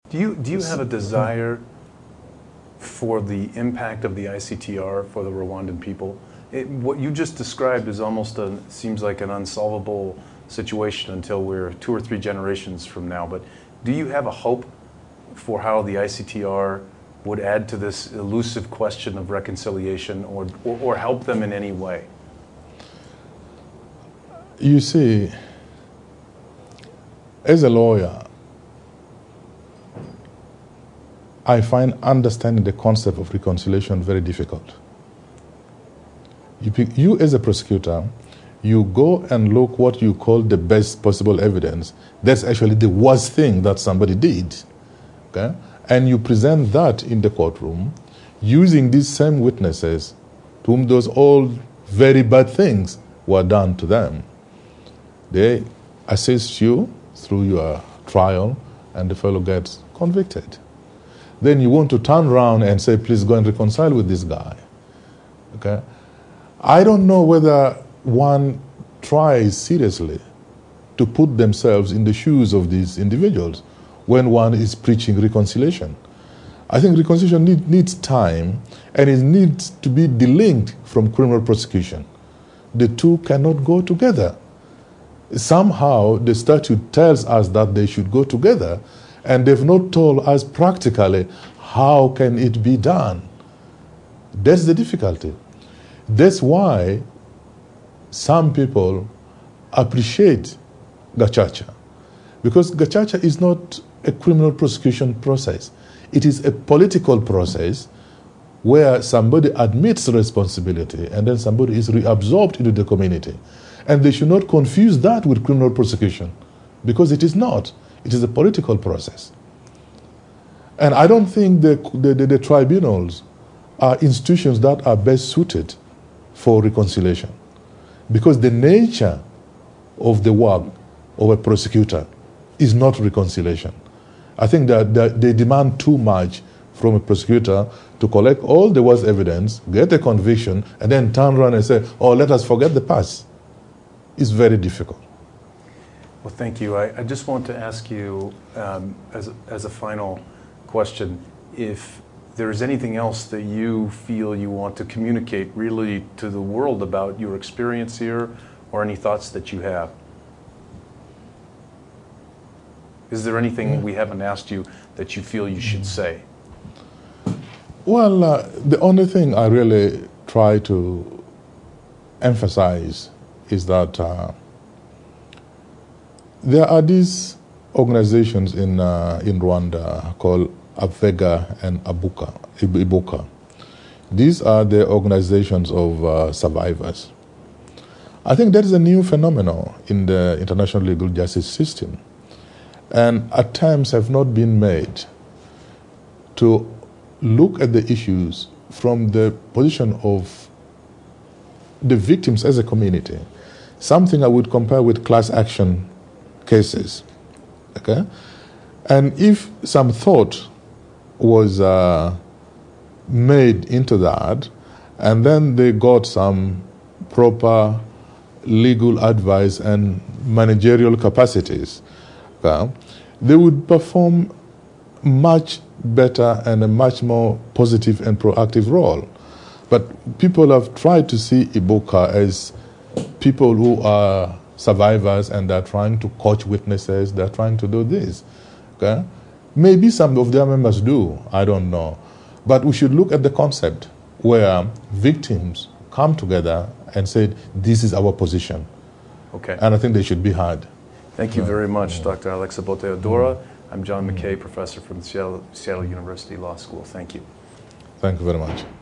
Do you have a desire for the impact of the ICTR for the Rwandan people? What you just described is almost seems like an unsolvable situation until we're 2 or 3 generations from now. But do you have a hope for how the ICTR would add to this elusive question of reconciliation or help them in any way? You see, as a lawyer, I find understanding the concept of reconciliation very difficult. You as a prosecutor, you go and look what you call the best possible evidence. That's actually the worst thing that somebody did. Okay? And you present that in the courtroom using these same witnesses to whom those all very bad things were done to them. They assist you through your trial and the fellow gets convicted. Then you want to turn around and say, please go and reconcile with this guy. Okay? I don't know whether one tries seriously to put themselves in the shoes of these individuals when one is preaching reconciliation. I think reconciliation needs time, and it needs to be delinked from criminal prosecution. The two cannot go together. Somehow the statute tells us that they should go together, and they've not told us practically how can it be done. That's the difficulty. That's why some people appreciate Gacaca, because Gacaca is not a criminal prosecution process. It is a political process where somebody admits responsibility and then somebody is reabsorbed into the community. And they should not confuse that with criminal prosecution, because it is not. It is a political process. And I don't think the tribunals are institutions that are best suited for reconciliation, because the nature of the work of a prosecutor is not reconciliation. I think that they demand too much from a prosecutor to collect all the worst evidence, get a conviction, and then turn around and say, oh, let us forget the past. It's very difficult. Well, thank you. I just want to ask you, as a final question, if there's anything else that you feel you want to communicate really to the world about your experience here, or any thoughts that you have. Is there anything we haven't asked you that you feel you should say? Well, the only thing I really try to emphasize is that there are these organizations in Rwanda called Avega and Ibuka. These are the organizations of survivors. I think that is a new phenomenon in the international legal justice system. And attempts have not been made to look at the issues from the position of the victims as a community, something I would compare with class action cases. Okay? And if some thought was made into that, and then they got some proper legal advice and managerial capacities, they would perform much better and a much more positive and proactive role. But people have tried to see Ibuka as people who are survivors and they're trying to coach witnesses, they're trying to do this. Okay? Maybe some of their members do, I don't know. But we should look at the concept where victims come together and say, this is our position. Okay. And I think they should be heard. Thank you very much, Dr. Alex Obote-Odora. I'm John McKay, professor from Seattle University Law School. Thank you. Thank you very much.